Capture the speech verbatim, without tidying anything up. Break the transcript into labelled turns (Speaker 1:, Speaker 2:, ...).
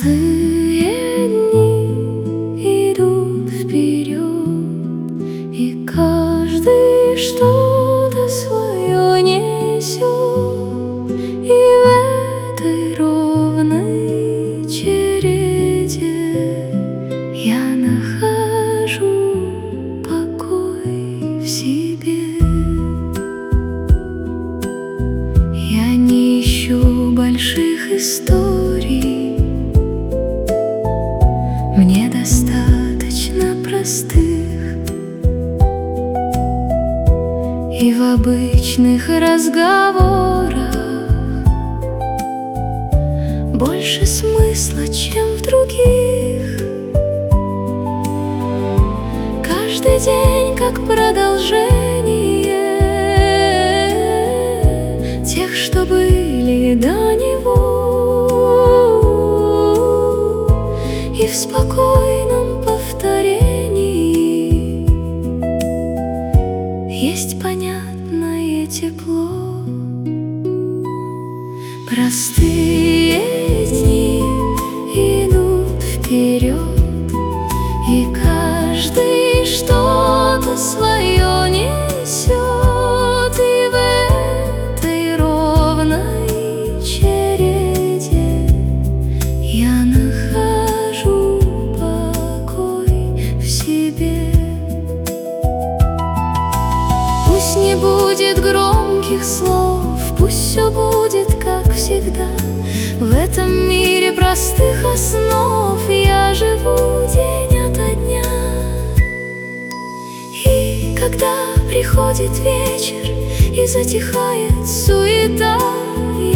Speaker 1: Простые дни идут вперед, и каждый что-то свое несет, и в этой ровной череде я нахожу покой в себе. Я не ищу больших историй, мне достаточно простых, и в обычных разговорах больше смысла, чем в других. Каждый день как продолжение тех, что были до него. И в спокойном повторении есть понятное тепло. Простые дни идут вперед, и каждый что-то свое несет, и в этой ровной череде я нахожу Пусть не будет громких слов, пусть все будет как всегда. В этом мире простых основ я живу день ото дня. И когда приходит вечер и затихает суета,